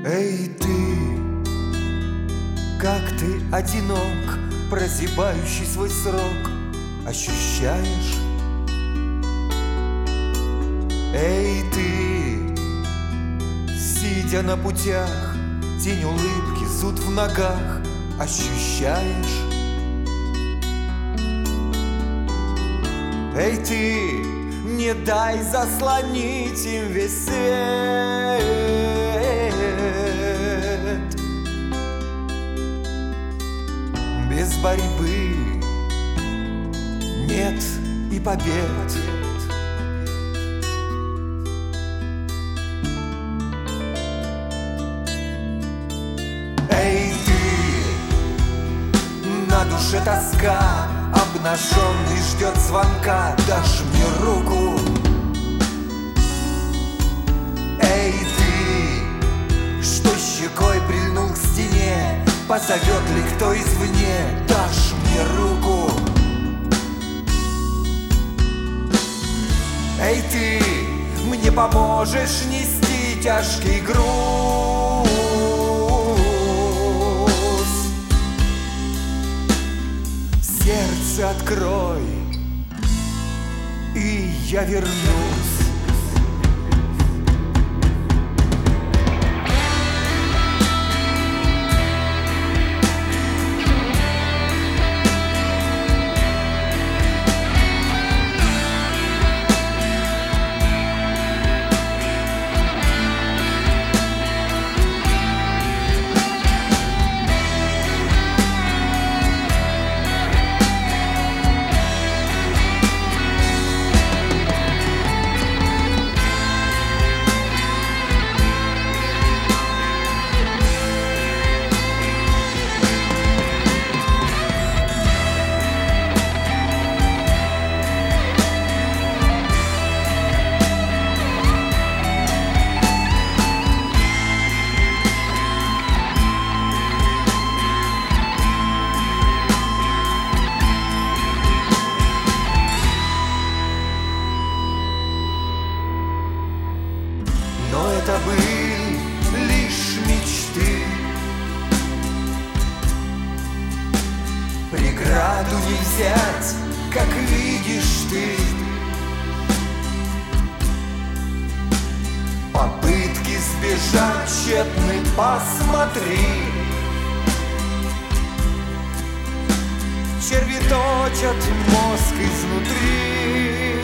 Эй, ты, как ты одинок, прозябающий свой срок, ощущаешь? Эй, ты, сидя на путях, тень улыбки, зуд в ногах, ощущаешь? Эй, ты, не дай заслонить им весь свет. Без борьбы нет и побед. Эй, ты, на душе тоска, обнаженный ждет звонка, дашь мне руку. Эй, ты, что щекой прильнул к стене, позовет ли кто извне, дашь мне руку. Эй, ты, мне поможешь нести тяжкий груз. Сердце открой, и я вернусь. Но это были лишь мечты. Преграду не взять, как видишь ты. Попытки сбежать тщетны, посмотри. Черви точат мозг изнутри.